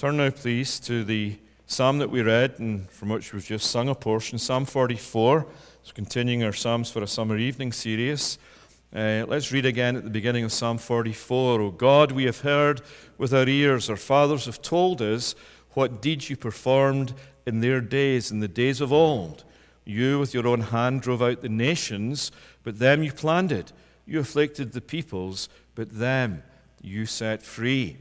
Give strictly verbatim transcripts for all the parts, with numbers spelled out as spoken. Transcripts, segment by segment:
Turn now, please, to the psalm that we read and from which we've just sung a portion, Psalm forty-four. It's continuing our Psalms for a summer evening series. Uh, let's read again at the beginning of Psalm forty-four. O God, we have heard with our ears, our fathers have told us what deeds you performed in their days, in the days of old. You with your own hand drove out the nations, but them you planted. You afflicted the peoples, but them you set free.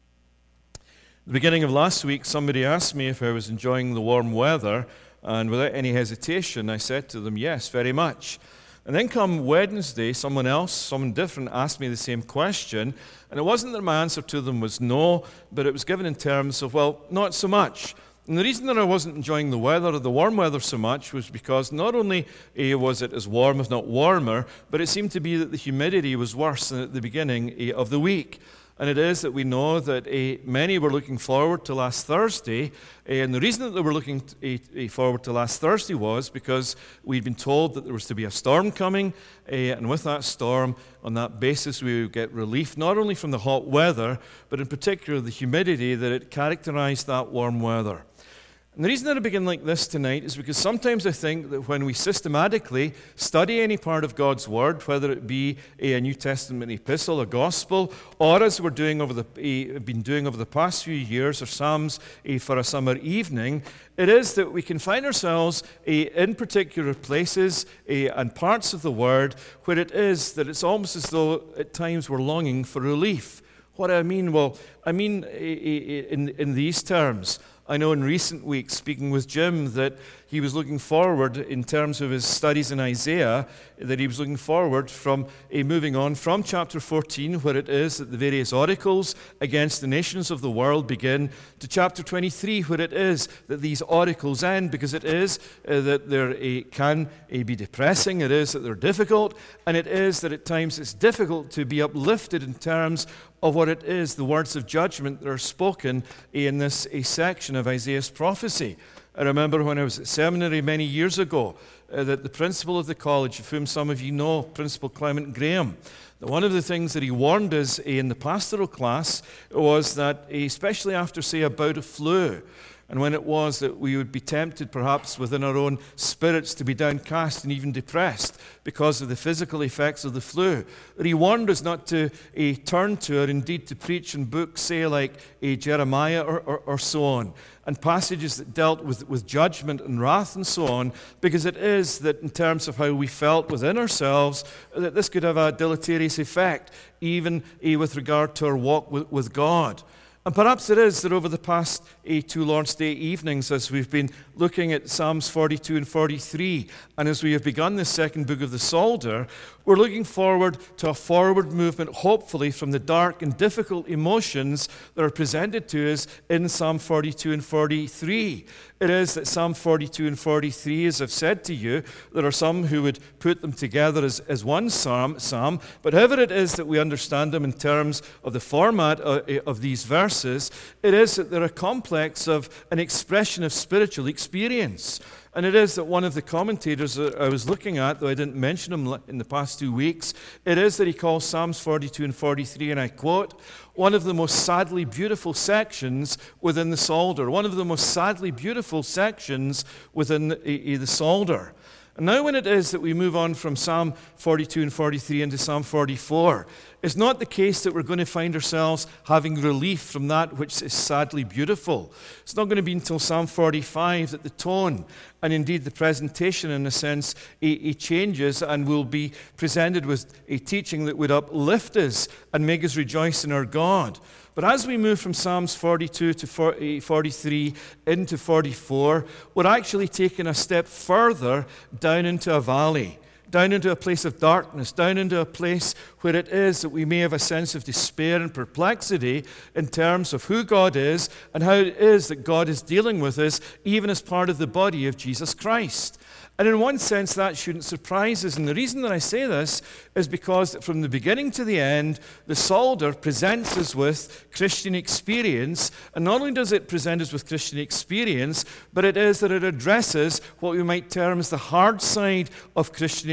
At the beginning of last week, somebody asked me if I was enjoying the warm weather, and without any hesitation, I said to them, yes, very much. And then come Wednesday, someone else, someone different, asked me the same question, and it wasn't that my answer to them was no, but it was given in terms of, well, not so much. And the reason that I wasn't enjoying the weather, or the warm weather so much, was because not only eh, was it as warm, if not warmer, but it seemed to be that the humidity was worse than at the beginning eh, of the week. And it is that we know that uh, many were looking forward to last Thursday. Uh, and the reason that they were looking t- uh, forward to last Thursday was because we'd been told that there was to be a storm coming. Uh, and with that storm, on that basis, we would get relief not only from the hot weather, but in particular the humidity that it characterized that warm weather. And the reason that I begin like this tonight is because sometimes I think that when we systematically study any part of God's Word, whether it be a New Testament epistle, a gospel, or as we're doing over the uh, been doing over the past few years, or Psalms uh, for a summer evening, it is that we can find ourselves uh, in particular places uh, and parts of the Word where it is that it's almost as though at times we're longing for relief. What do I mean? Well, I mean uh, in in these terms. I know in recent weeks, speaking with Jim, that he was looking forward in terms of his studies in Isaiah, that he was looking forward from a moving on from chapter fourteen, where it is that the various oracles against the nations of the world begin, to chapter twenty-three, where it is that these oracles end, because it is uh, that they uh, can uh, be depressing, it is that they're difficult, and it is that at times it's difficult to be uplifted in terms of what it is, the words of judgment that are spoken in this a section of Isaiah's prophecy. I remember when I was at seminary many years ago uh, that the principal of the college, of whom some of you know, Principal Clement Graham, that one of the things that he warned us in the pastoral class was that, especially after, say, a bout of flu, and when it was that we would be tempted perhaps within our own spirits to be downcast and even depressed because of the physical effects of the flu, that he warned us not to uh, turn to or indeed to preach in books, say, like uh, Jeremiah or, or, or so on, and passages that dealt with, with judgment and wrath and so on, because it is that in terms of how we felt within ourselves, that this could have a deleterious effect, even uh, with regard to our walk with, with God. And perhaps it is that over the past uh, two Lord's Day evenings, as we've been looking at Psalms forty-two and forty-three, and as we have begun the second book of the Psalter, we're looking forward to a forward movement, hopefully, from the dark and difficult emotions that are presented to us in Psalm forty-two and forty-three. It is that Psalm forty-two and forty-three, as I've said to you, there are some who would put them together as, as one psalm, psalm, but however it is that we understand them in terms of the format of, of these verses, it is that they're a complex of an expression of spiritual experience. And it is that one of the commentators that I was looking at, though I didn't mention him in the past two weeks, it is that he calls Psalms forty-two and forty-three, and I quote, one of the most sadly beautiful sections within the Psalter, one of the most sadly beautiful sections within the, the Psalter. And now when it is that we move on from Psalm forty-two and forty-three into Psalm forty-four, it's not the case that we're going to find ourselves having relief from that which is sadly beautiful. It's not going to be until Psalm forty-five that the tone and indeed the presentation, in a sense, it changes and will be presented with a teaching that would uplift us and make us rejoice in our God. But as we move from Psalms forty-two to forty-three into forty-four, we're actually taking a step further down into a valley, down into a place of darkness, down into a place where it is that we may have a sense of despair and perplexity in terms of who God is and how it is that God is dealing with us, even as part of the body of Jesus Christ. And in one sense, that shouldn't surprise us. And the reason that I say this is because from the beginning to the end, the Psalter presents us with Christian experience. And not only does it present us with Christian experience, but it is that it addresses what we might term as the hard side of Christian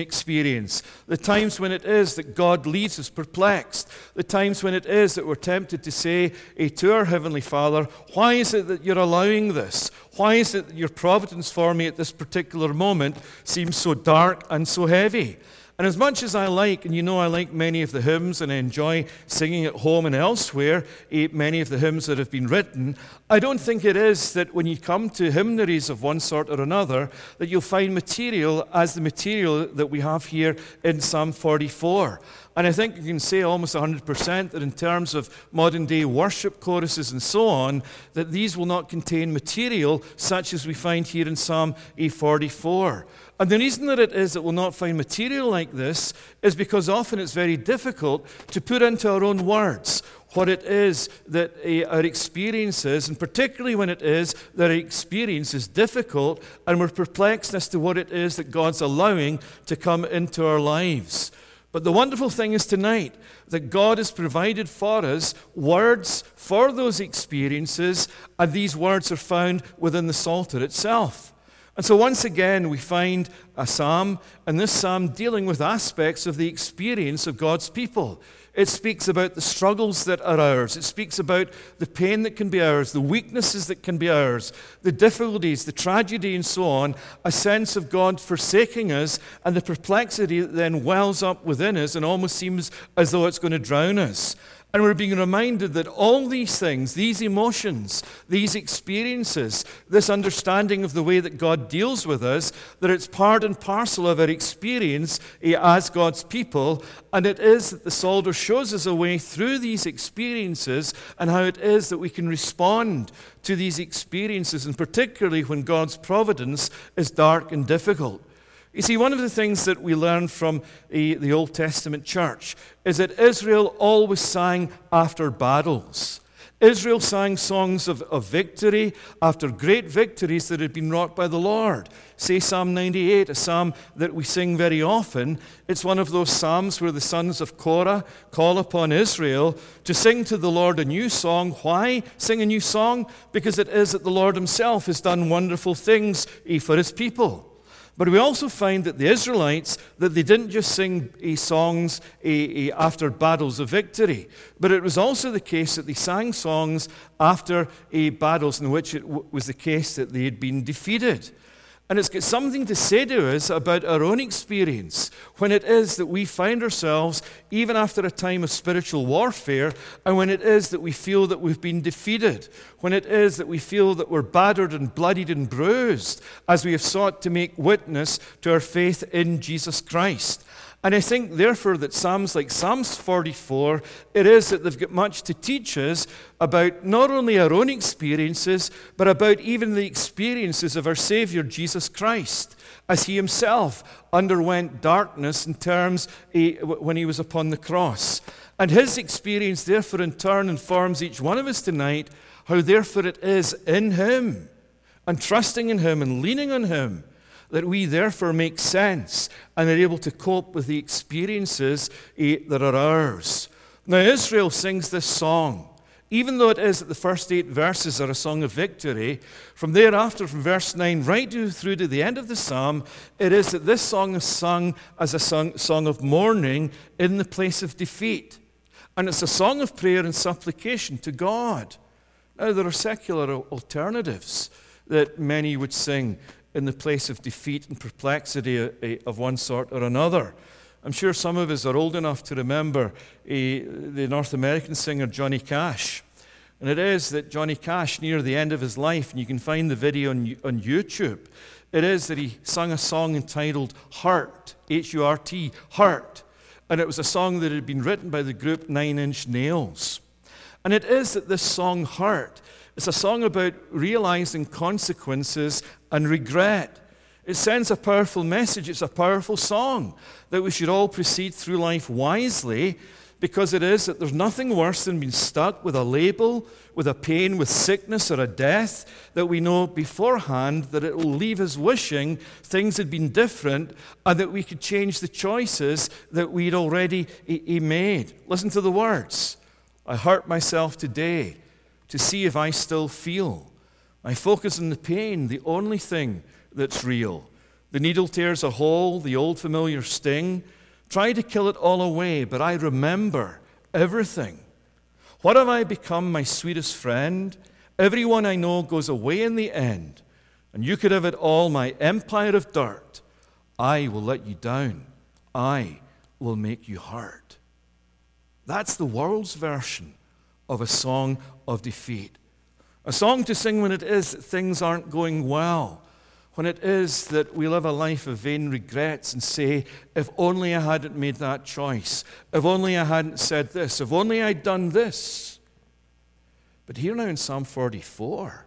experience, the times when it is that God leaves us perplexed, the times when it is that we're tempted to say eh, to our Heavenly Father, why is it that you're allowing this? Why is it that your providence for me at this particular moment seems so dark and so heavy? And as much as I like, and you know I like many of the hymns and I enjoy singing at home and elsewhere, eh, many of the hymns that have been written, I don't think it is that when you come to hymnaries of one sort or another, that you'll find material as the material that we have here in Psalm forty-four. And I think you can say almost one hundred percent that in terms of modern day worship choruses and so on, that these will not contain material such as we find here in Psalm forty-four. And the reason that it is that we'll not find material like this is because often it's very difficult to put into our own words what it is that uh, our experience is, and particularly when it is that our experience is difficult and we're perplexed as to what it is that God's allowing to come into our lives. But the wonderful thing is tonight that God has provided for us words for those experiences, and these words are found within the Psalter itself. And so once again, we find a psalm, and this psalm dealing with aspects of the experience of God's people. It speaks about the struggles that are ours. It speaks about the pain that can be ours, the weaknesses that can be ours, the difficulties, the tragedy, and so on, a sense of God forsaking us, and the perplexity that then wells up within us and almost seems as though it's going to drown us. And we're being reminded that all these things, these emotions, these experiences, this understanding of the way that God deals with us, that it's part and parcel of our experience as God's people. And it is that the Psalter shows us a way through these experiences and how it is that we can respond to these experiences, and particularly when God's providence is dark and difficult. You see, one of the things that we learn from the, the Old Testament church is that Israel always sang after battles. Israel sang songs of, of victory after great victories that had been wrought by the Lord. Say Psalm ninety-eight, a psalm that we sing very often. It's one of those psalms where the sons of Korah call upon Israel to sing to the Lord a new song. Why sing a new song? Because it is that the Lord himself has done wonderful things for his people. But we also find that the Israelites, that they didn't just sing uh, songs uh, uh, after battles of victory, but it was also the case that they sang songs after uh, battles in which it w- was the case that they had been defeated. And it's got something to say to us about our own experience when it is that we find ourselves, even after a time of spiritual warfare, and when it is that we feel that we've been defeated, when it is that we feel that we're battered and bloodied and bruised as we have sought to make witness to our faith in Jesus Christ. And I think, therefore, that Psalms like Psalms forty-four, it is that they've got much to teach us about not only our own experiences, but about even the experiences of our Savior, Jesus Christ, as he himself underwent darkness in terms uh, when he was upon the cross. And his experience, therefore, in turn informs each one of us tonight how, therefore, it is in him, and trusting in him and leaning on him, that we therefore make sense and are able to cope with the experiences uh, that are ours. Now, Israel sings this song. Even though it is that the first eight verses are a song of victory, from thereafter, from verse nine right through to the end of the psalm, it is that this song is sung as a song, song of mourning in the place of defeat. And it's a song of prayer and supplication to God. Now, there are secular alternatives that many would sing in the place of defeat and perplexity of one sort or another. I'm sure some of us are old enough to remember uh, the North American singer Johnny Cash. And it is that Johnny Cash, near the end of his life, and you can find the video on, on YouTube, it is that he sung a song entitled Hurt, H U R T, Hurt. And it was a song that had been written by the group Nine Inch Nails. And it is that this song, Hurt, it's a song about realizing consequences and regret. It sends a powerful message. It's a powerful song that we should all proceed through life wisely, because it is that there's nothing worse than being stuck with a label, with a pain, with sickness or a death that we know beforehand that it will leave us wishing things had been different and that we could change the choices that we'd already made. Listen to the words. I hurt myself today to see if I still feel. I focus on the pain, the only thing that's real. The needle tears a hole, the old familiar sting. Try to kill it all away, but I remember everything. What have I become, my sweetest friend? Everyone I know goes away in the end, and you could have it all, my empire of dirt. I will let you down. I will make you hurt. That's the world's version of a song of defeat. A song to sing when it is that things aren't going well, when it is that we live a life of vain regrets and say, if only I hadn't made that choice, if only I hadn't said this, if only I'd done this. But here now in Psalm forty-four,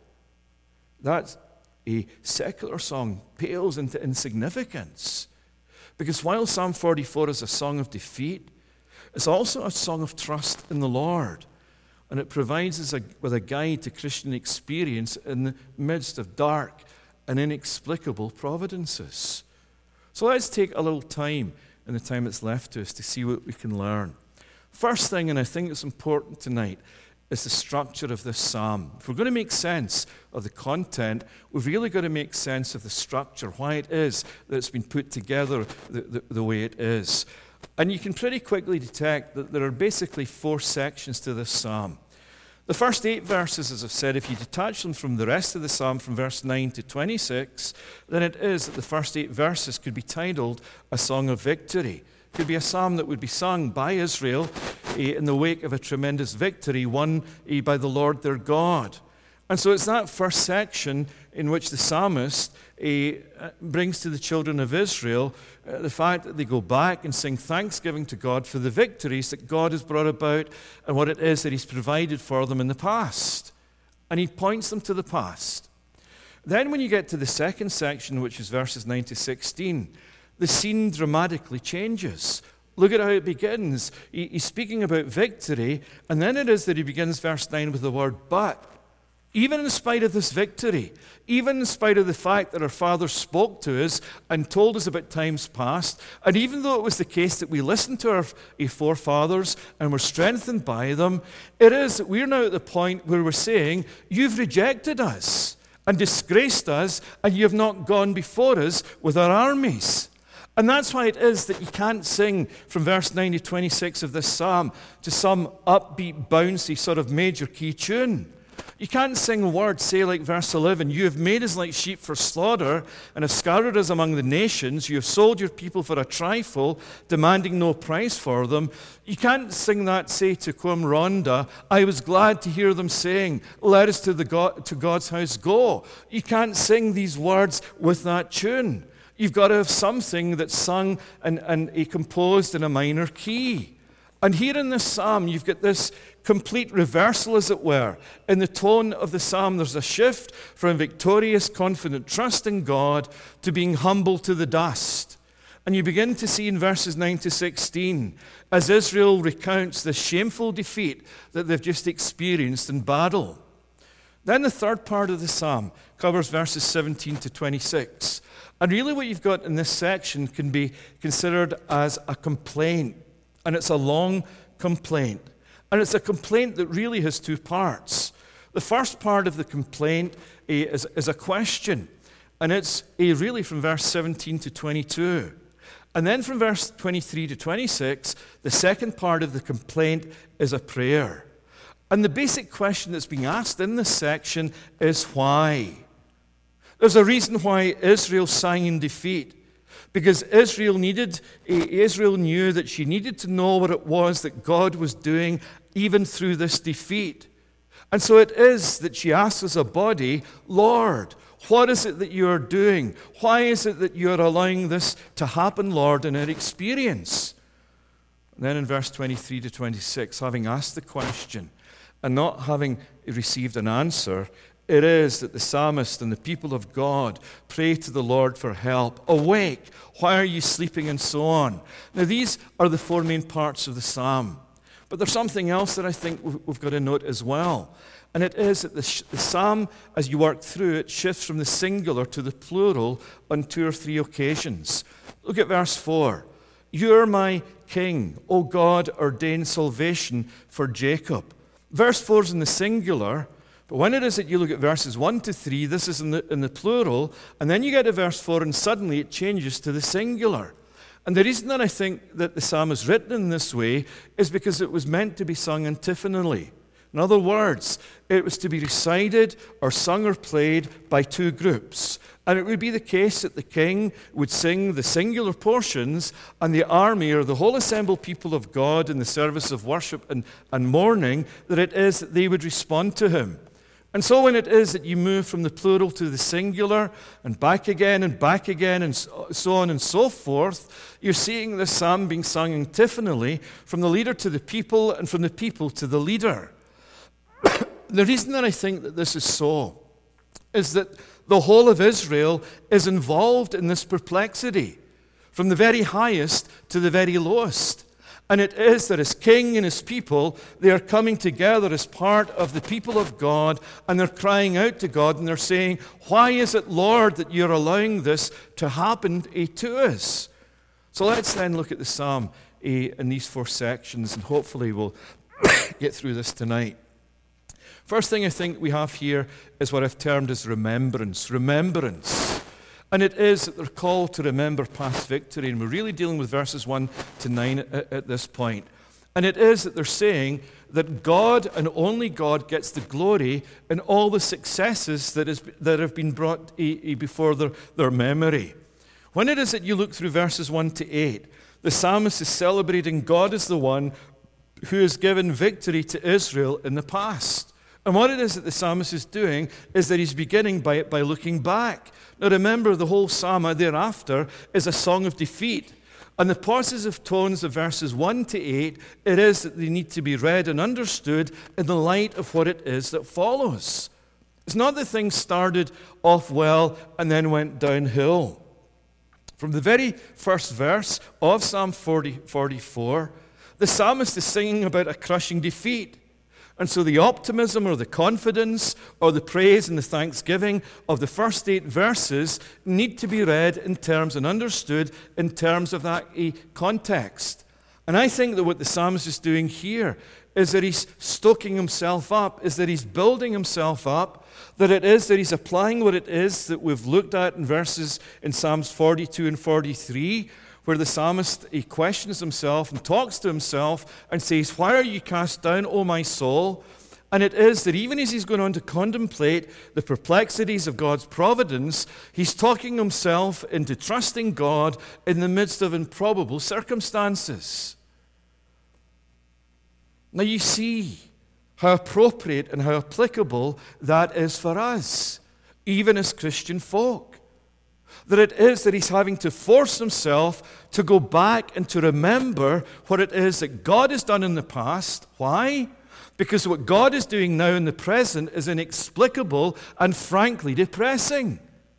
that a secular song pales into insignificance. Because while Psalm forty-four is a song of defeat, it's also a song of trust in the Lord. And it provides us a, with a guide to Christian experience in the midst of dark and inexplicable providences. So let's take a little time in the time that's left to us to see what we can learn. First thing, and I think it's important tonight, is the structure of this psalm. If we're going to make sense of the content, we've really got to make sense of the structure, why it is that it's been put together the, the, the way it is. And you can pretty quickly detect that there are basically four sections to this psalm. The first eight verses, as I've said, if you detach them from the rest of the psalm, from verse nine to twenty-six, then it is that the first eight verses could be titled A Song of Victory. It could be a psalm that would be sung by Israel eh, in the wake of a tremendous victory won eh, by the Lord their God. And so it's that first section in which the psalmist eh, brings to the children of Israel uh, the fact that they go back and sing thanksgiving to God for the victories that God has brought about and what it is that he's provided for them in the past. And he points them to the past. Then when you get to the second section, which is verses nine to sixteen, the scene dramatically changes. Look at how it begins. He, he's speaking about victory, and then it is that he begins verse nine with the word but. Even in spite of this victory, even in spite of the fact that our Father spoke to us and told us about times past, and even though it was the case that we listened to our forefathers and were strengthened by them, it is that we're now at the point where we're saying, you've rejected us and disgraced us, and you have not gone before us with our armies. And that's why it is that you can't sing from verse nine to twenty-six of this psalm to some upbeat, bouncy sort of major key tune. You can't sing a word, say like verse eleven, you have made us like sheep for slaughter and have scattered us among the nations. You have sold your people for a trifle, demanding no price for them. You can't sing that, say to Quum Ronda, I was glad to hear them saying, let us to, the God, to God's house go. You can't sing these words with that tune. You've got to have something that's sung and, and a composed in a minor key. And here in this psalm, you've got this complete reversal, as it were. In the tone of the psalm, there's a shift from victorious, confident trust in God to being humble to the dust. And you begin to see in verses nine to sixteen, as Israel recounts the shameful defeat that they've just experienced in battle. Then the third part of the psalm covers verses seventeen to twenty-six. And really what you've got in this section can be considered as a complaint. And it's a long complaint. And it's a complaint that really has two parts. The first part of the complaint is, is a question. And it's a really from verse seventeen to twenty-two. And then from verse twenty-three to twenty-six, the second part of the complaint is a prayer. And the basic question that's being asked in this section is why? There's a reason why Israel sang in defeat. Because Israel needed, Israel knew that she needed to know what it was that God was doing even through this defeat. And so it is that she asks as a body, Lord, what is it that you are doing? Why is it that you are allowing this to happen, Lord, in our experience? And then in verse twenty-three to twenty-six, having asked the question and not having received an answer, it is that the psalmist and the people of God pray to the Lord for help. Awake, why are you sleeping, and so on. Now these are the four main parts of the psalm. But there's something else that I think we've got to note as well. And it is that the, sh- the psalm, as you work through it, shifts from the singular to the plural on two or three occasions. Look at verse four. You are my king, O God, ordain salvation for Jacob. Verse four is in the singular, But when it is that you look at verses one to three, this is in the, in the plural, and then you get to verse four, and suddenly it changes to the singular. And the reason that I think that the psalm is written in this way is because it was meant to be sung antiphonally. In other words, it was to be recited or sung or played by two groups. And it would be the case that the king would sing the singular portions, and the army or the whole assembled people of God in the service of worship and, and mourning, that it is that they would respond to him. And so when it is that you move from the plural to the singular and back again and back again and so on and so forth, you're seeing this psalm being sung antiphonally from the leader to the people and from the people to the leader. The reason that I think that this is so is that the whole of Israel is involved in this perplexity, from the very highest to the very lowest. And it is that as king and as people, they are coming together as part of the people of God, and they're crying out to God, and they're saying, why is it, Lord, that you're allowing this to happen to us? So let's then look at the psalm in these four sections, and hopefully we'll get through this tonight. First thing I think we have here is what I've termed as remembrance. Remembrance. And it is that they're called to remember past victory. And we're really dealing with verses one to nine at, at this point. And it is that they're saying that God and only God gets the glory in all the successes that, is, that have been brought before their, their memory. When it is that you look through verses one to eight, the psalmist is celebrating God as the one who has given victory to Israel in the past. And what it is that the psalmist is doing is that he's beginning by, by looking back. Now remember, the whole psalm thereafter is a song of defeat. And the positive tones of verses one to eight, it is that they need to be read and understood in the light of what it is that follows. It's not that things started off well and then went downhill. From the very first verse of Psalm forty, forty-four, the psalmist is singing about a crushing defeat. And so the optimism or the confidence or the praise and the thanksgiving of the first eight verses need to be read in terms and understood in terms of that context. And I think that what the psalmist is doing here is that he's stoking himself up, is that he's building himself up, that it is that he's applying what it is that we've looked at in verses in Psalms forty-two and forty-three, where the psalmist, he questions himself and talks to himself and says, why are you cast down, O my soul? And it is that even as he's going on to contemplate the perplexities of God's providence, he's talking himself into trusting God in the midst of improbable circumstances. Now you see how appropriate and how applicable that is for us, even as Christian folk. That it is that he's having to force himself to go back and to remember what it is that God has done in the past. Why? Because what God is doing now in the present is inexplicable and frankly depressing.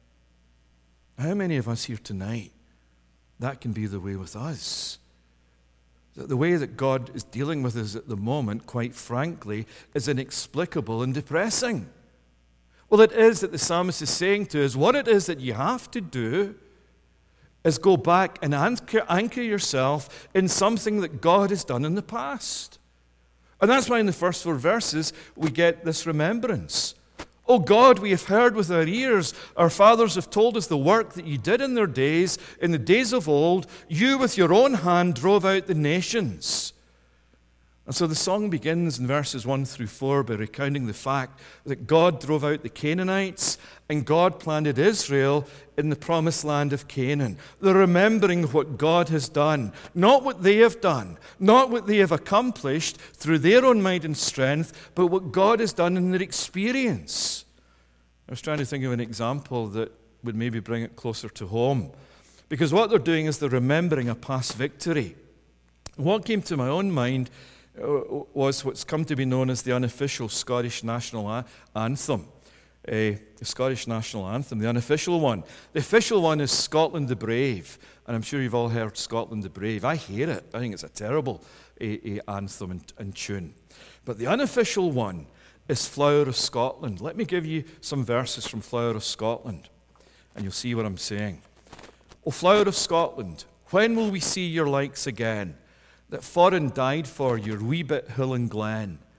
How many of us here tonight, that can be the way with us? That the way that God is dealing with us at the moment, quite frankly, is inexplicable and depressing. Well, it is that the psalmist is saying to us, what it is that you have to do is go back and anchor, anchor yourself in something that God has done in the past. And that's why in the first four verses we get this remembrance. Oh God, we have heard with our ears, our fathers have told us the work that you did in their days, in the days of old. You with your own hand drove out the nations. And so the song begins in verses one through four by recounting the fact that God drove out the Canaanites and God planted Israel in the promised land of Canaan. They're remembering what God has done, not what they have done, not what they have accomplished through their own might and strength, but what God has done in their experience. I was trying to think of an example that would maybe bring it closer to home. Because what they're doing is they're remembering a past victory. What came to my own mind was what's come to be known as the unofficial Scottish national a- anthem. Uh, the Scottish national anthem, the unofficial one. The official one is Scotland the Brave, and I'm sure you've all heard Scotland the Brave. I hate it. I think it's a terrible uh, uh, anthem and, and tune. But the unofficial one is Flower of Scotland. Let me give you some verses from Flower of Scotland, and you'll see what I'm saying. O Flower of Scotland, when will we see your likes again? That fought and died for your wee bit hill and glen,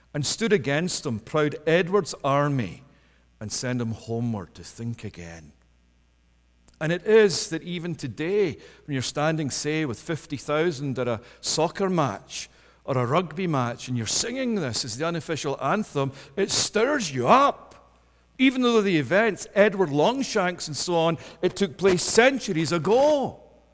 and stood against them, proud Edward's army, and sent them homeward to think again. And it is that even today, when you're standing, say, with fifty thousand at a soccer match or a rugby match, and you're singing this as the unofficial anthem, it stirs you up. Even though the events, Edward Longshanks and so on, it took place centuries ago.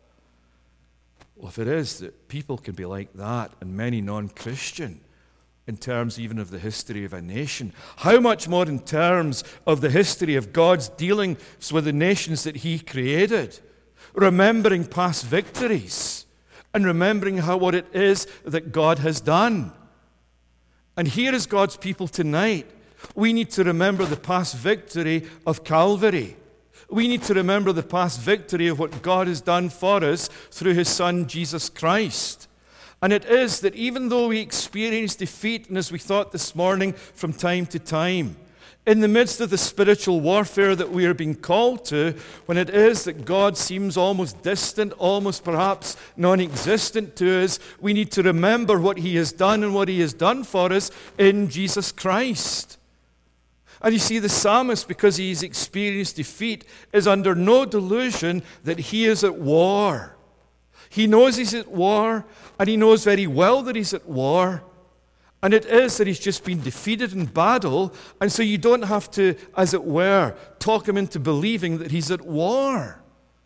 Well, if it is that people can be like that, and many non-Christian, in terms even of the history of a nation, how much more in terms of the history of God's dealings with the nations that he created, remembering past victories and remembering how what it is that God has done. And here is God's people tonight. We need to remember the past victory of Calvary. We need to remember the past victory of what God has done for us through his Son, Jesus Christ. And it is that even though we experience defeat, and as we thought this morning, from time to time, in the midst of the spiritual warfare that we are being called to, when it is that God seems almost distant, almost perhaps non-existent to us, we need to remember what he has done and what he has done for us in Jesus Christ. And you see, the psalmist, because he's experienced defeat, is under no delusion that he is at war. He knows he's at war, and he knows very well that he's at war. And it is that he's just been defeated in battle, and so you don't have to, as it were, talk him into believing that he's at war.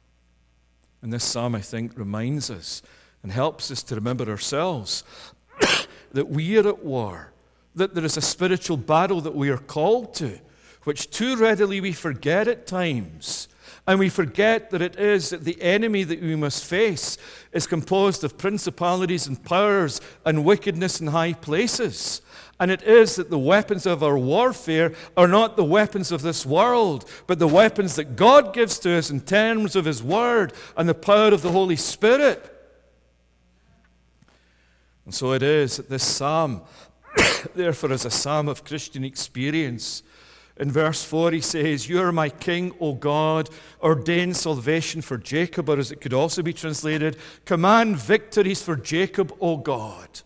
And this psalm, I think, reminds us and helps us to remember ourselves that we are at war, that there is a spiritual battle that we are called to, which too readily we forget at times. And we forget that it is that the enemy that we must face is composed of principalities and powers and wickedness in high places. And it is that the weapons of our warfare are not the weapons of this world, but the weapons that God gives to us in terms of his word and the power of the Holy Spirit. And so it is that this psalm, therefore, is a psalm of Christian experience. In verse four, he says, "You are my king, O God, ordain salvation for Jacob," or as it could also be translated, "command victories for Jacob, O God."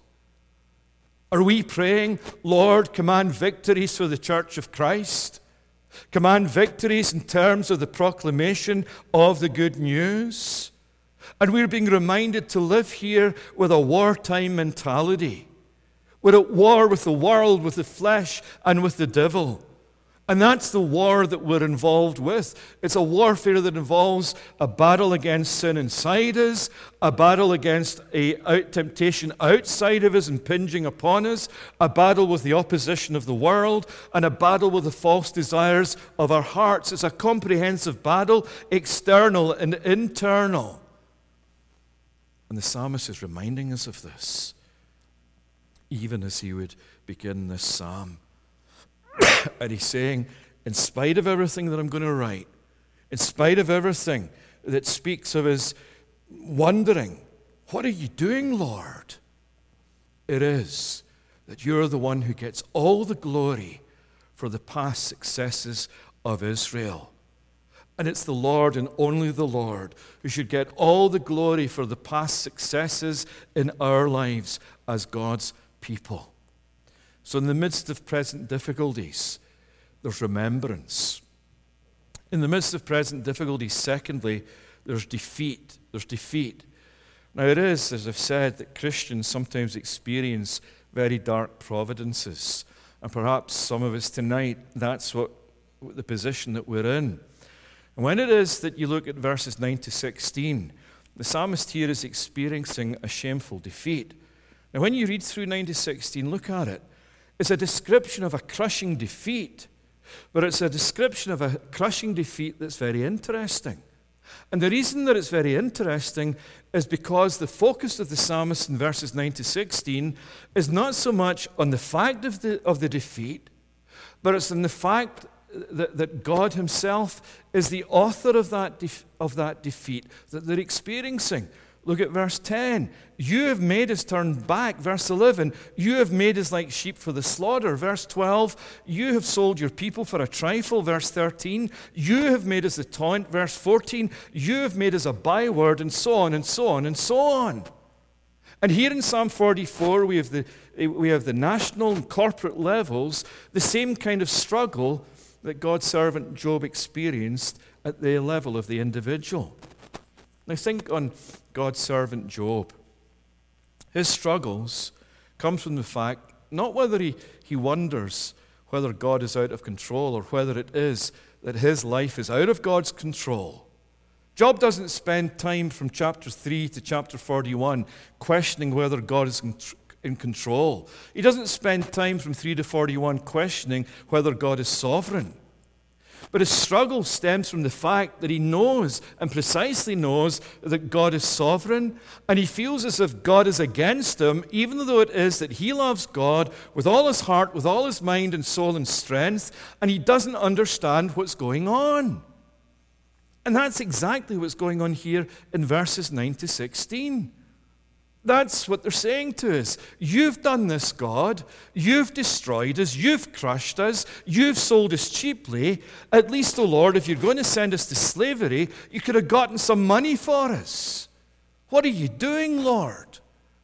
Are we praying, "Lord, command victories for the church of Christ"? Command victories in terms of the proclamation of the good news? And we're being reminded to live here with a wartime mentality. We're at war with the world, with the flesh, and with the devil. And that's the war that we're involved with. It's a warfare that involves a battle against sin inside us, a battle against a out temptation outside of us impinging upon us, a battle with the opposition of the world, and a battle with the false desires of our hearts. It's a comprehensive battle, external and internal. And the psalmist is reminding us of this, even as he would begin this psalm. And he's saying, in spite of everything that I'm going to write, in spite of everything that speaks of his wondering, what are you doing, Lord? It is that you're the one who gets all the glory for the past successes of Israel. And it's the Lord and only the Lord who should get all the glory for the past successes in our lives as God's people. So in the midst of present difficulties, there's remembrance. In the midst of present difficulties, secondly, there's defeat. There's defeat. Now it is, as I've said, that Christians sometimes experience very dark providences. And perhaps some of us tonight, that's what the position that we're in. And when it is that you look at verses nine to sixteen, the psalmist here is experiencing a shameful defeat. Now when you read through nine to sixteen, look at it. It's a description of a crushing defeat, but it's a description of a crushing defeat that's very interesting. And the reason that it's very interesting is because the focus of the psalmist in verses nine to sixteen is not so much on the fact of the, of the defeat, but it's on the fact that, that God himself is the author of that, def, of that defeat that they're experiencing. Look at verse ten. You have made us turn back. Verse eleven. You have made us like sheep for the slaughter. Verse twelve. You have sold your people for a trifle. Verse thirteen. You have made us a taunt. Verse fourteen. You have made us a byword, and so on and so on and so on. And here in Psalm forty-four, we have the, we have the national and corporate levels, the same kind of struggle that God's servant Job experienced at the level of the individual. Now think on God's servant Job. His struggles come from the fact, not whether he, he wonders whether God is out of control or whether it is that his life is out of God's control. Job doesn't spend time from chapter three to chapter forty-one questioning whether God is in control. He doesn't spend time from three to forty-one questioning whether God is sovereign. But his struggle stems from the fact that he knows and precisely knows that God is sovereign, and he feels as if God is against him, even though it is that he loves God with all his heart, with all his mind and soul and strength, and he doesn't understand what's going on. And that's exactly what's going on here in verses nine to sixteen. That's what they're saying to us. You've done this, God. You've destroyed us. You've crushed us. You've sold us cheaply. At least, O Lord, if you're going to send us to slavery, you could have gotten some money for us. What are you doing, Lord?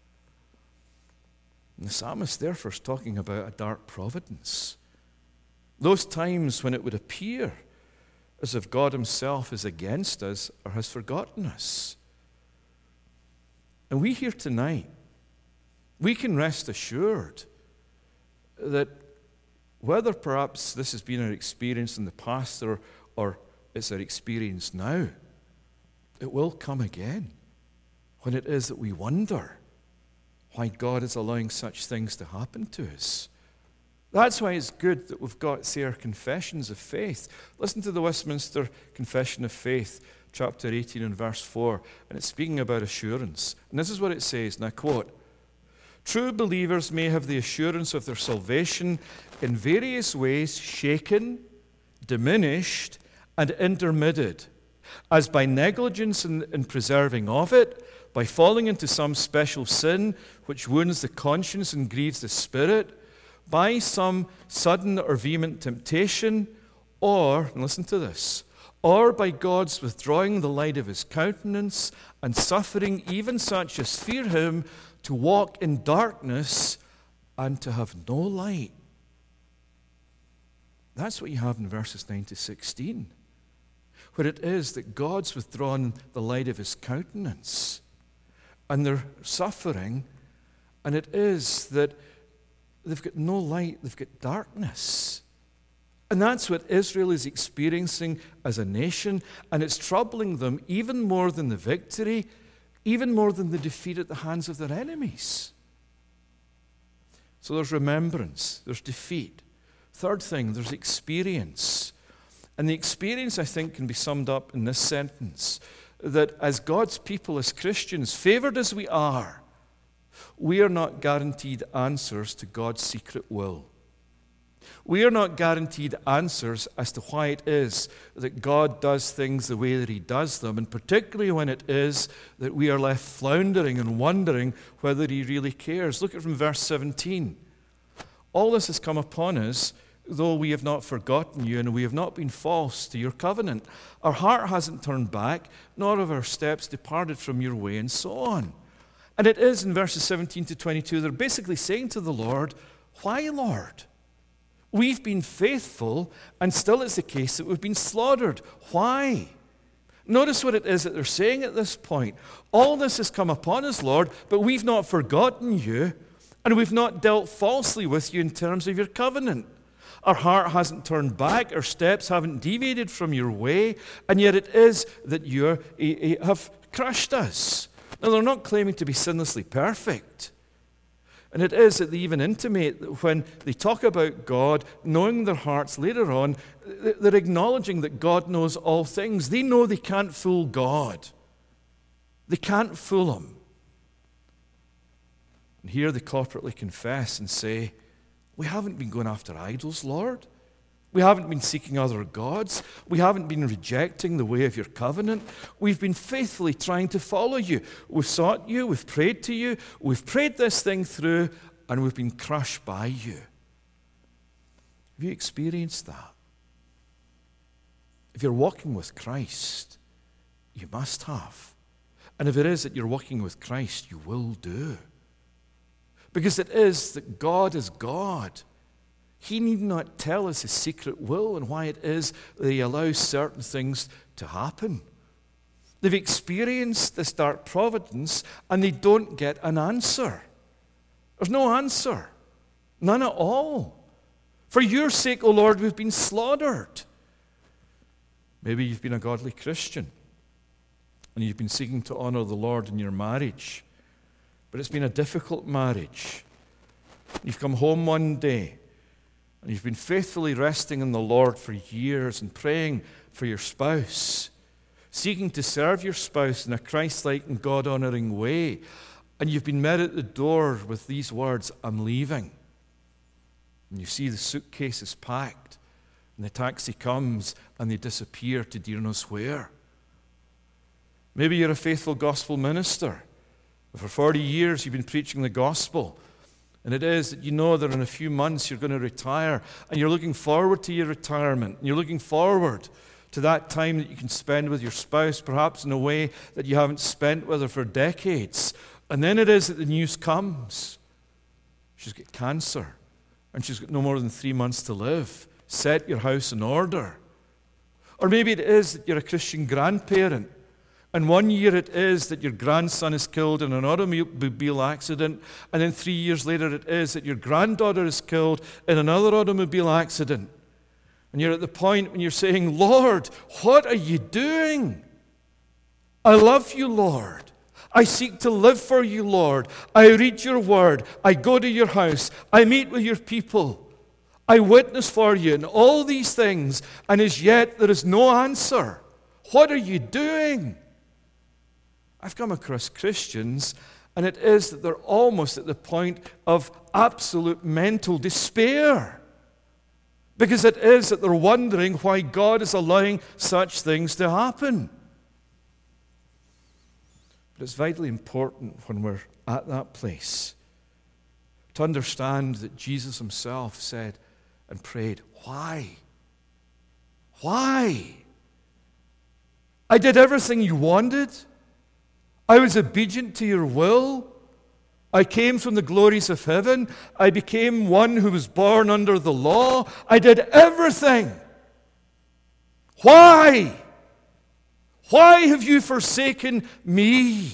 And the psalmist therefore is talking about a dark providence. Those times when it would appear as if God himself is against us or has forgotten us. And we here tonight, we can rest assured that whether perhaps this has been our experience in the past or, or it's our experience now, it will come again when it is that we wonder why God is allowing such things to happen to us. That's why it's good that we've got, say, our confessions of faith. Listen to the Westminster Confession of Faith, chapter eighteen and verse four, and it's speaking about assurance. And this is what it says, and I quote, "True believers may have the assurance of their salvation in various ways shaken, diminished, and intermitted, as by negligence in, in preserving of it, by falling into some special sin which wounds the conscience and grieves the spirit, by some sudden or vehement temptation, or," and listen to this, "or by God's withdrawing the light of his countenance and suffering even such as fear him to walk in darkness and to have no light." That's what you have in verses nine to sixteen, where it is that God's withdrawn the light of his countenance and they're suffering, and it is that they've got no light, they've got darkness. And that's what Israel is experiencing as a nation, and it's troubling them even more than the victory, even more than the defeat at the hands of their enemies. So there's remembrance, there's defeat. Third thing, there's experience. And the experience, I think, can be summed up in this sentence, that as God's people, as Christians, favored as we are, we are not guaranteed answers to God's secret will. We are not guaranteed answers as to why it is that God does things the way that he does them, and particularly when it is that we are left floundering and wondering whether he really cares. Look at from verse seventeen. "All this has come upon us, though we have not forgotten you, and we have not been false to your covenant. Our heart hasn't turned back, nor have our steps departed from your way," and so on. And it is in verses seventeen to twenty-two, they're basically saying to the Lord, "Why, Lord? We've been faithful, and still it's the case that we've been slaughtered. Why?" Notice what it is that they're saying at this point. All this has come upon us, Lord, but we've not forgotten you, and we've not dealt falsely with you in terms of your covenant. Our heart hasn't turned back, our steps haven't deviated from your way, and yet it is that you have crushed us. Now, they're not claiming to be sinlessly perfect. And it is that they even intimate that when they talk about God, knowing their hearts later on, they're acknowledging that God knows all things. They know they can't fool God. They can't fool him. And here they corporately confess and say, "We haven't been going after idols, Lord. We haven't been seeking other gods. We haven't been rejecting the way of your covenant. We've been faithfully trying to follow you. We've sought you, we've prayed to you, we've prayed this thing through, and we've been crushed by you." Have you experienced that? If you're walking with Christ, you must have. And if it is that you're walking with Christ, you will do. Because it is that God is God. He need not tell us his secret will and why it is that he allows certain things to happen. They've experienced this dark providence and they don't get an answer. There's no answer. None at all. For your sake, O Lord, we've been slaughtered. Maybe you've been a godly Christian and you've been seeking to honor the Lord in your marriage, but it's been a difficult marriage. You've come home one day and you've been faithfully resting in the Lord for years and praying for your spouse, seeking to serve your spouse in a Christ-like and God-honoring way, and you've been met at the door with these words, I'm leaving. And you see the suitcase is packed, and the taxi comes, and they disappear to dear knows where. Maybe you're a faithful gospel minister. For forty years you've been preaching the gospel, and it is that you know that in a few months you're going to retire, and you're looking forward to your retirement, and you're looking forward to that time that you can spend with your spouse, perhaps in a way that you haven't spent with her for decades. And then it is that the news comes. She's got cancer, and she's got no more than three months to live. Set your house in order. Or maybe it is that you're a Christian grandparent, and one year it is that your grandson is killed in an automobile accident, and then three years later it is that your granddaughter is killed in another automobile accident. And you're at the point when you're saying, Lord, what are you doing? I love you, Lord. I seek to live for you, Lord. I read your word. I go to your house. I meet with your people. I witness for you in all these things, and as yet there is no answer. What are you doing? I've come across Christians, and it is that they're almost at the point of absolute mental despair. Because it is that they're wondering why God is allowing such things to happen. But it's vitally important when we're at that place to understand that Jesus himself said and prayed, why? Why? I did everything you wanted. I was obedient to your will. I came from the glories of heaven. I became one who was born under the law. I did everything. Why? Why have you forsaken me?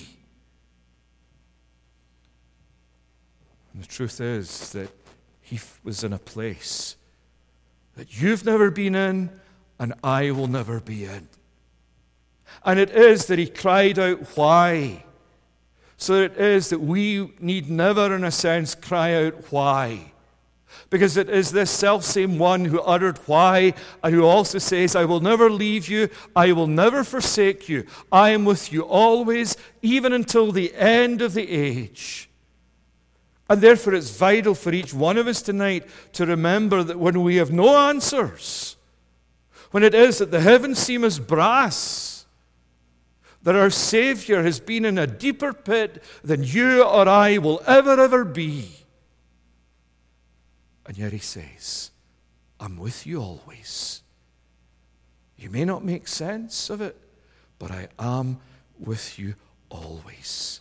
And the truth is that he was in a place that you've never been in and I will never be in. And it is that he cried out, why? So it is that we need never, in a sense, cry out, why? Because it is this selfsame one who uttered why, and who also says, I will never leave you, I will never forsake you, I am with you always, even until the end of the age. And therefore it's vital for each one of us tonight to remember that when we have no answers, when it is that the heavens seem as brass, that our Savior has been in a deeper pit than you or I will ever, ever be. And yet he says, I'm with you always. You may not make sense of it, but I am with you always.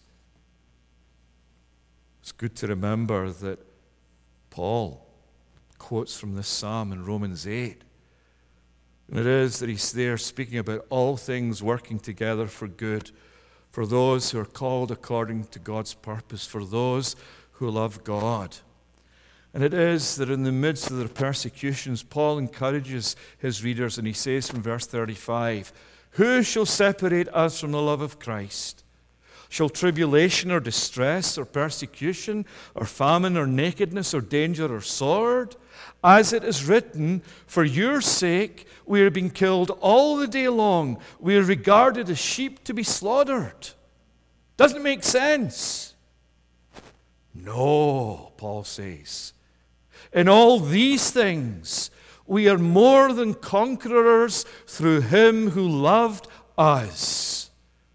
It's good to remember that Paul quotes from this psalm in Romans eight. And it is that he's there speaking about all things working together for good, for those who are called according to God's purpose, for those who love God. And it is that in the midst of their persecutions, Paul encourages his readers, and he says from verse thirty-five, who shall separate us from the love of Christ? Shall tribulation or distress or persecution or famine or nakedness or danger or sword? As it is written, for your sake we are being killed all the day long. We are regarded as sheep to be slaughtered. Doesn't make sense. No, Paul says. In all these things, we are more than conquerors through him who loved us.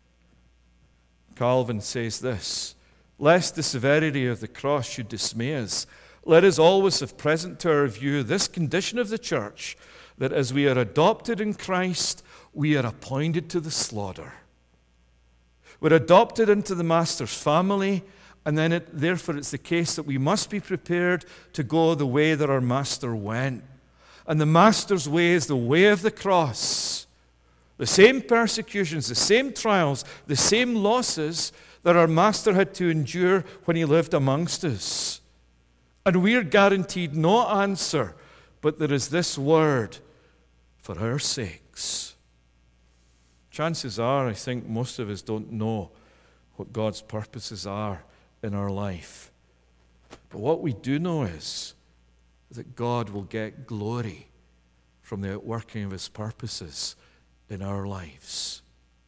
Calvin says this, lest the severity of the cross should dismay us, let us always have present to our view this condition of the church, that as we are adopted in Christ, we are appointed to the slaughter. We're adopted into the Master's family, and then it, therefore it's the case that we must be prepared to go the way that our Master went. And the Master's way is the way of the cross. The same persecutions, the same trials, the same losses that our Master had to endure when he lived amongst us. And we're guaranteed no answer, but there is this word, for our sakes. Chances are, I think most of us don't know what God's purposes are in our life. But what we do know is that God will get glory from the outworking of his purposes in our lives.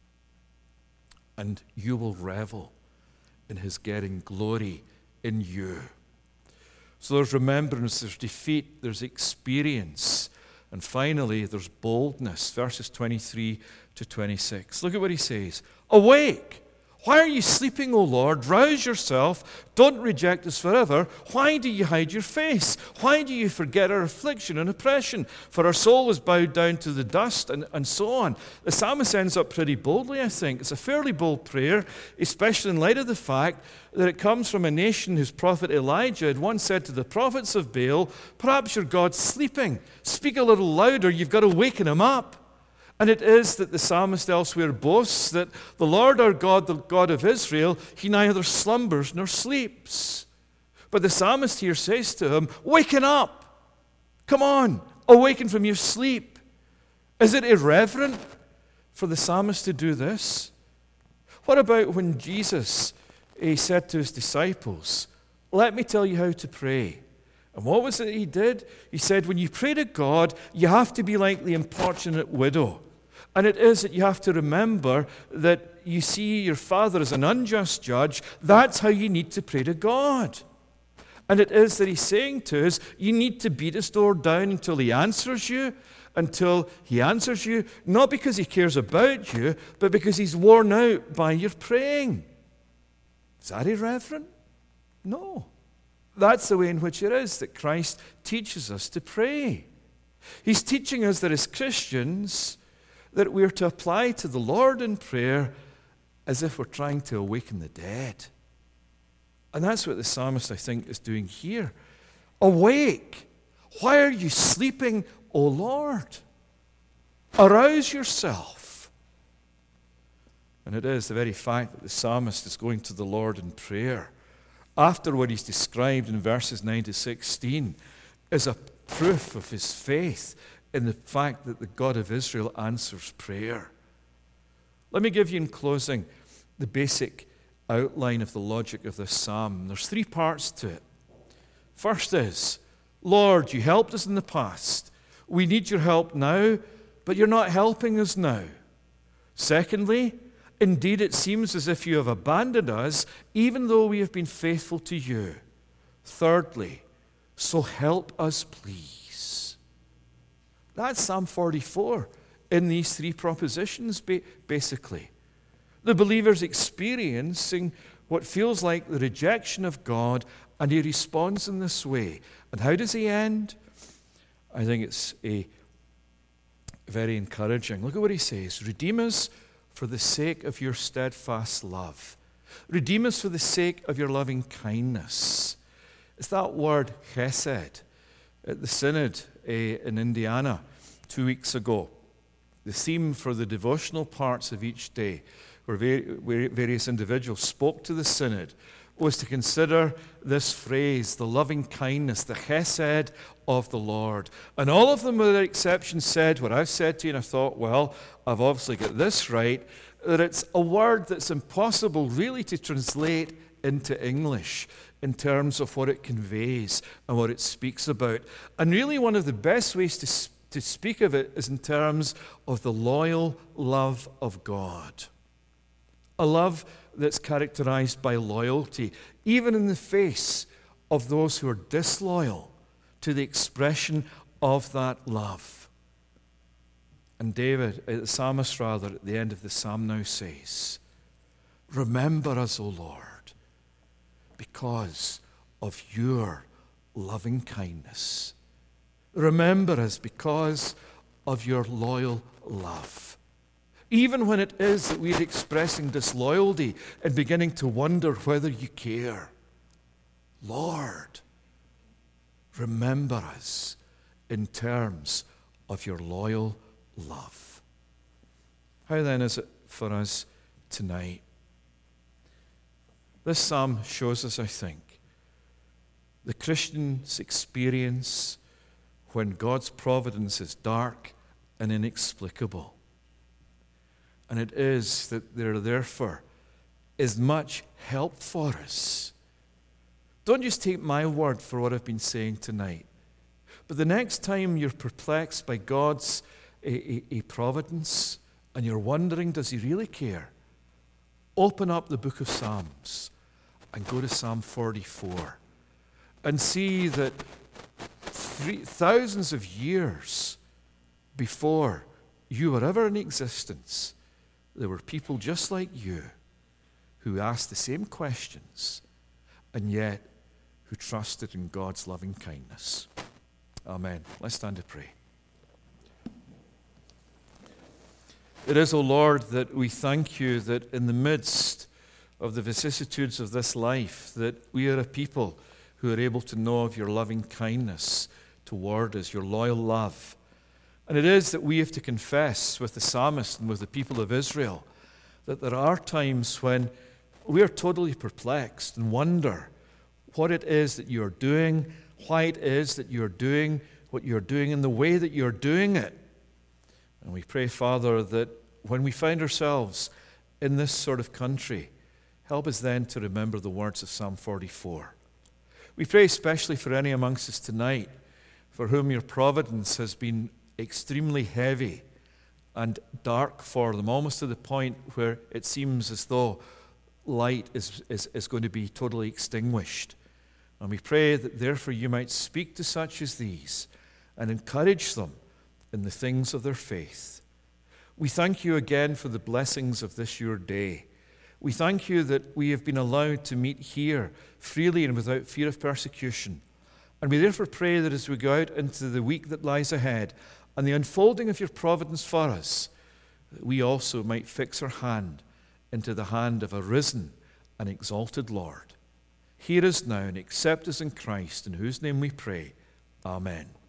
And you will revel in his getting glory in you. So there's remembrance, there's defeat, there's experience, and finally there's boldness. Verses twenty-three to twenty-six. Look at what he says. Awake! Why are you sleeping, O Lord? Rouse yourself. Don't reject us forever. Why do you hide your face? Why do you forget our affliction and oppression? For our soul is bowed down to the dust, and, and so on. The psalmist ends up pretty boldly, I think. It's a fairly bold prayer, especially in light of the fact that it comes from a nation whose prophet Elijah had once said to the prophets of Baal, perhaps your God's sleeping. Speak a little louder. You've got to waken him up. And it is that the psalmist elsewhere boasts that the Lord our God, the God of Israel, he neither slumbers nor sleeps. But the psalmist here says to him, waken up. Come on, awaken from your sleep. Is it irreverent for the psalmist to do this? What about when Jesus, he said to his disciples, let me tell you how to pray. And what was it he did? He said, when you pray to God, you have to be like the importunate widow. And it is that you have to remember that you see your Father as an unjust judge. That's how you need to pray to God. And it is that he's saying to us, you need to beat his door down until he answers you, until he answers you, not because he cares about you, but because he's worn out by your praying. Is that irreverent? No. That's the way in which it is that Christ teaches us to pray. He's teaching us that as Christians, that we're to apply to the Lord in prayer as if we're trying to awaken the dead. And that's what the psalmist, I think, is doing here. Awake! Why are you sleeping, O Lord? Arouse yourself. And it is the very fact that the psalmist is going to the Lord in prayer after what he's described in verses nine to sixteen is a proof of his faith in the fact that the God of Israel answers prayer. Let me give you in closing the basic outline of the logic of this psalm. There's three parts to it. First is, Lord, you helped us in the past. We need your help now, but you're not helping us now. Secondly, indeed it seems as if you have abandoned us, even though we have been faithful to you. Thirdly, so help us please. That's Psalm forty-four in these three propositions, basically. The believer's experiencing what feels like the rejection of God, and he responds in this way. And how does he end? I think it's a very encouraging. Look at what he says. Redeem us for the sake of your steadfast love. Redeem us for the sake of your loving kindness. It's that word chesed. At the synod uh, in Indiana two weeks ago, the theme for the devotional parts of each day, where various individuals spoke to the synod, was to consider this phrase, the loving kindness, the chesed of the Lord. And all of them, without exception, said what I've said to you, and I thought, well, I've obviously got this right, that it's a word that's impossible really to translate into English in terms of what it conveys and what it speaks about. And really one of the best ways to, to speak of it is in terms of the loyal love of God. A love that's characterized by loyalty, even in the face of those who are disloyal to the expression of that love. And David, the psalmist rather, at the end of the psalm now says, remember us, O Lord, because of your loving kindness. Remember us because of your loyal love. even when it is that we're expressing disloyalty and beginning to wonder whether you care. Lord, remember us in terms of your loyal love. How then is it for us tonight? This psalm shows us, I think, the Christian's experience when God's providence is dark and inexplicable. And it is that there, therefore, is much help for us. Don't just take my word for what I've been saying tonight. But the next time you're perplexed by God's a, a, a providence and you're wondering, does he really care? Open up the book of Psalms and go to Psalm forty-four and see that three, thousands of years before you were ever in existence, there were people just like you who asked the same questions and yet who trusted in God's loving kindness. Amen. Let's stand to pray. It is, O Lord, that we thank you that in the midst of the vicissitudes of this life, that we are a people who are able to know of your loving kindness toward us, your loyal love. And it is that we have to confess with the psalmist and with the people of Israel that there are times when we are totally perplexed and wonder what it is that you're doing, why it is that you're doing what you're doing in the way that you're doing it. And we pray, Father, that when we find ourselves in this sort of country, help us then to remember the words of Psalm forty-four. We pray especially for any amongst us tonight for whom your providence has been extremely heavy and dark for them, almost to the point where it seems as though light is, is, is going to be totally extinguished. And we pray that therefore you might speak to such as these and encourage them in the things of their faith. We thank you again for the blessings of this your day. We thank you that we have been allowed to meet here freely and without fear of persecution. And we therefore pray that as we go out into the week that lies ahead and the unfolding of your providence for us, that we also might fix our hand into the hand of a risen and exalted Lord. Hear us now and accept us in Christ, in whose name we pray. Amen.